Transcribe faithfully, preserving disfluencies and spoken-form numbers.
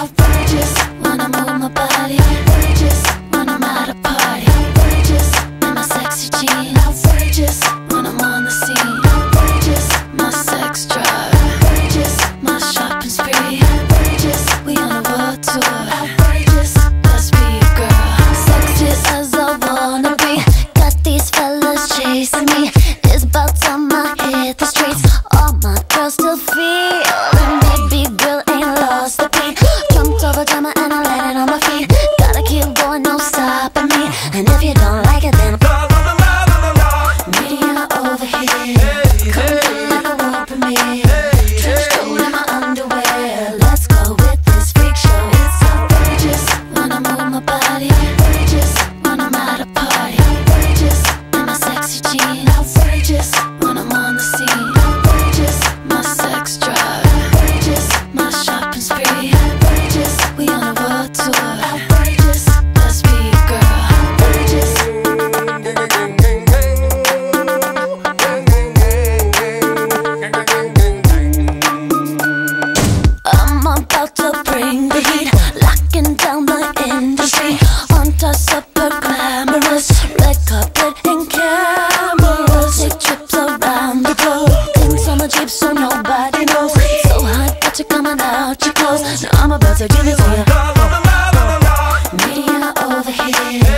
Outrageous when I move my body. Outrageous when I'm at a party. Outrageous in my sexy jeans. Outrageous when I'm on the scene. Outrageous, my sex drive. Outrageous, my shopping spree. Outrageous, we on a world tour. Outrageous, let's be a girl. Sexy as I wanna be. Got these fellas chasing me. It's about time I hit the streets. All my girls still feeling me. Big girl ain't lost the beat. Jumped over drama and I landed on my feet. Gotta keep going, no stopping me. And if you don't like it, then media over here. Come in like a world premiere. Trench coat in my underwear. Let's go with this freak show. It's outrageous when I move my body. Outrageous when I'm at a party. Outrageous in my sexy jeans. Outrageous when I'm on the scene. Outrageous, my sex drive. Outrageous, my shopping spree. Outrageous, we on a world tour. Outrageous, let's be a girl. Outrageous. I'm about to bring the heat, locking down the industry. On top super glamorous, red carpet and cameras. Take trips around the globe, things on the Jeep so nobody knows. So hot that you're coming out your clothes. Now I'm about to give it to you. Media over here.